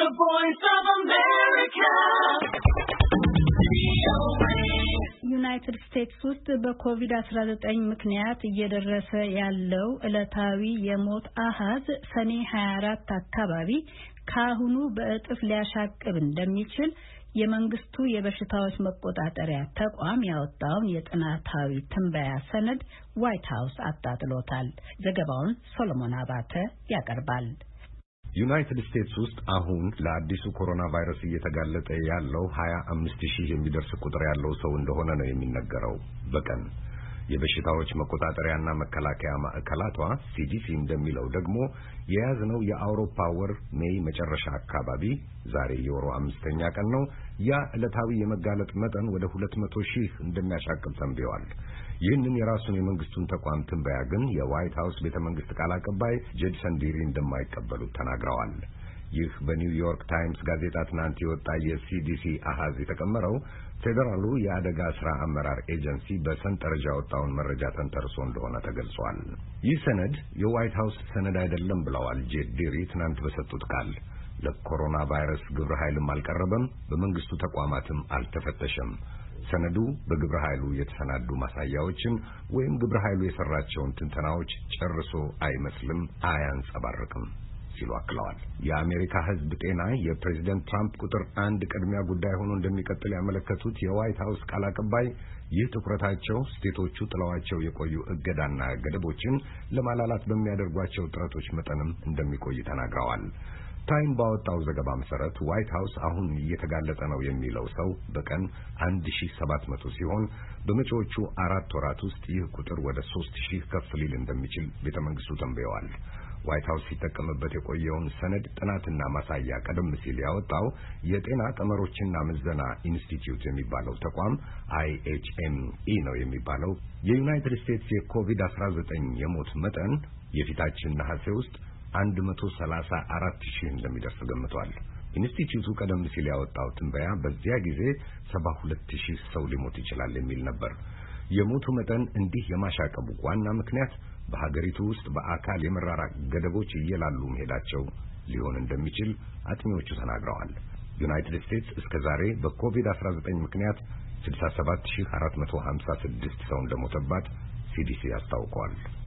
The Voice of America. ዩናይትድ ስቴትስ ውስጥ በኮቪድ-19 ምክንያት እየደረሰ ያለው ዕለታዊ የሞት አሃዝ ሰኔ 24 አካባቢ ካሁኑ በእጥፍ ሊያሻቅብ እንደሚችል የመንግስቱ የበሽታዎች መቆጣጠሪያ ተቋም ያወጣውን የጥናታዊ ትንበያ ሰነድ ዋይት ሃውስ አጣጥሎታል። ዘገባውን ሶሎሞን አባተ ያቀርባል። ዩናይትድ ስቴትስ ውስጥ አሁን ለአዲሱ ኮሮና ቫይረስ እየተጋለጠ ያለው 25000 የሚደርስ ቁጥር ያለው ሰው እንደሆነ ነው የሚነገረው በቀን። የበሽታዎች መቆጣጠሪያና መከላከያ ማዕከላቷ CDC እንደሚለው ደግሞ የያዝነው የአውሮፓ ወር ሜይ መጨረሻ አካባቢ ዛሬ የወሩ 5ኛ ቀን ነው። ያ ዕለታዊ የመጋለጥ መጠን ወደ 200,000 እንደሚያሻቅብ ተንብየዋል። ይህንን የራሱን የመንግስቱን ተቋም ትንበያ ግን የዋይት ሃውስ ቤተመንግስት ቃል አቀባይ ጄድሰን ዲሪ እንደማይቀበሉት ተናግረዋል። ይህ በኒውዮርክ ታይምስ ጋዜጣ ትናንት የወጣ የCDC አሃዝ የተቀመረው ፌዴራሉ የአደጋ ስራ አመራር ኤጀንሲ በሰንጠረዥ ያወጣውን መረጃ ተንተርሶ እንደሆነ ተገልጿል። ይህ ሰነድ የዋይት ሃውስ ሰነድ አይደለም ብለዋል ጄድ ዲሪ ትናንት በሰጡት ቃል። ለኮሮና ቫይረስ ግብረ ኃይልም አልቀረበም፣ በመንግስቱ ተቋማትም አልተፈተሸም። ሰነዱ በግብረ ኃይሉ የተሰናዱ ማሳያዎችን ወይም ግብረ ኃይሉ የሰራቸውን ትንተናዎች ጨርሶ አይመስልም፣ አያንጸባርቅም ሲሉ አክለዋል። የአሜሪካ ሕዝብ ጤና የፕሬዝዳንት ትራምፕ ቁጥር 1 ቅድሚያ ጉዳይ ሆኖ እንደሚቀጥል ያመለከቱት የዋይት ሃውስ ቃል አቀባይ ይህ ትኩረታቸው ስቴቶቹ ጥለዋቸው የቆዩ እገዳና ገደቦችን ለማላላት በሚያደርጓቸው ጥረቶች መጠንም እንደሚቆይ ተናግረዋል። ታይም ባወጣው ዘገባ መሰረት ዋይት ሃውስ አሁን እየተጋለጠ ነው የሚለው ሰው በቀን 1700 ሲሆን በመጪዎቹ 4 ወራት ውስጥ ይህ ቁጥር ወደ 3000 ከፍ ሊል እንደሚችል ቤተመንግስቱ ተንብየዋል። ዋይት ሃውስ ሲጠቀምበት የቆየውን ሰነድ ጥናትና ማሳያ ቀደም ሲል ያወጣው የጤና ቀመሮችና ምዘና ኢንስቲትዩት የሚባለው ተቋም IHME ነው የሚባለው የዩናይትድ ስቴትስ የኮቪድ-19 የሞት መጠን የፊታችን ነሐሴ ውስጥ 134,000 እንደሚደርስ ገምቷል። ኢንስቲትዩቱ ቀደም ሲል ያወጣው ትንበያ በዚያ ጊዜ 72,000 ሰው ሊሞት ይችላል የሚል ነበር። የሞቱ መጠን እንዲህ የማሻቀቡ ዋና ምክንያት በሀገሪቱ ውስጥ በአካል የመራራቅ ገደቦች እየላሉ መሄዳቸው ሊሆን እንደሚችል አጥኚዎቹ ተናግረዋል። ዩናይትድ ስቴትስ እስከዛሬ በኮቪድ-19 ምክንያት 67,456 ሰው እንደሞተባት CDC አስታውቋል።